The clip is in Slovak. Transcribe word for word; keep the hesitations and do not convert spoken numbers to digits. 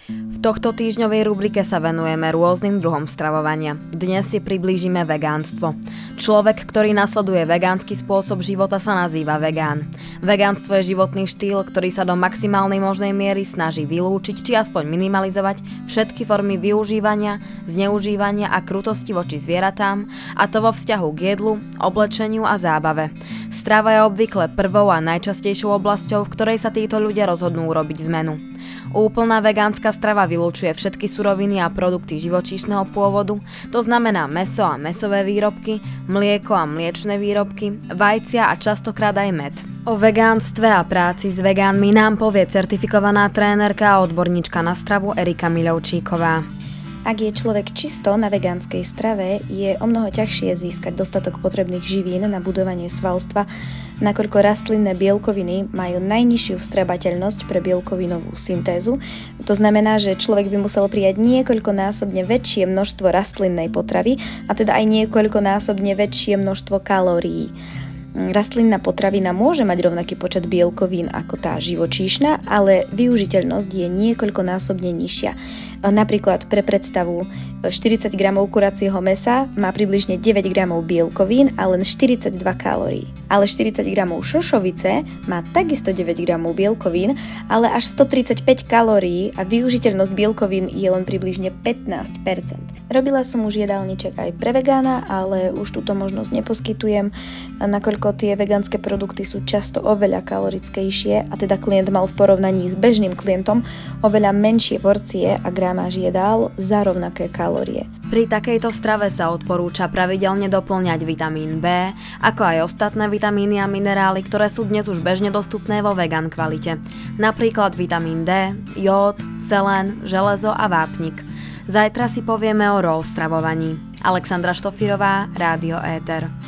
V tohto týždňovej rubrike sa venujeme rôznym druhom stravovania. Dnes si priblížime vegánstvo. Človek, ktorý nasleduje vegánsky spôsob života, sa nazýva vegán. Vegánstvo je životný štýl, ktorý sa do maximálnej možnej miery snaží vylúčiť či aspoň minimalizovať všetky formy využívania, zneužívania a krutosti voči zvieratám, a to vo vzťahu k jedlu, oblečeniu a zábave. Strava je obvykle prvou a najčastejšou oblasťou, v ktorej sa títo ľudia rozhodnú urobiť zmenu. Úplná vegánska strava vylúčuje všetky suroviny a produkty živočíšneho pôvodu, to znamená mäso a mäsové výrobky, mlieko a mliečne výrobky, vajcia a častokrát aj med. O vegánstve a práci s vegánmi nám povie certifikovaná trénerka a odborníčka na stravu Erika Miľovčíková. Ak je človek čisto na vegánskej strave, je omnoho ťažšie získať dostatok potrebných živín na budovanie svalstva, nakoľko rastlinné bielkoviny majú najnižšiu vstrebateľnosť pre bielkovinovú syntézu. To znamená, že človek by musel prijať niekoľkonásobne väčšie množstvo rastlinnej potravy a teda aj niekoľkonásobne väčšie množstvo kalórií. Rastlinná potravina môže mať rovnaký počet bielkovín ako tá živočíšna, ale využiteľnosť je niekoľkonásobne nižšia. Napríklad pre predstavu, štyridsať gramov kuracieho mäsa má približne deväť gramov bielkovín a len štyridsaťdva kalórií. Ale štyridsať gramov šošovice má takisto deväť gramov bielkovín, ale až stotridsaťpäť kalórií a využiteľnosť bielkovín je len približne pätnásť percent. Robila som už jedálniček aj pre vegána, ale už túto možnosť neposkytujem, nakoľko tie vegánske produkty sú často oveľa kalorickejšie a teda klient mal v porovnaní s bežným klientom oveľa menšie porcie a gramáž jedál za rovnaké kalórie. Pri takejto strave sa odporúča pravidelne doplňať vitamín B, ako aj ostatné vitamíny a minerály, ktoré sú dnes už bežne dostupné vo vegan kvalite. Napríklad vitamín D, jód, selén, železo a vápnik. Zajtra si povieme o raw stravovaní. Alexandra Štofírová, Rádio Éter.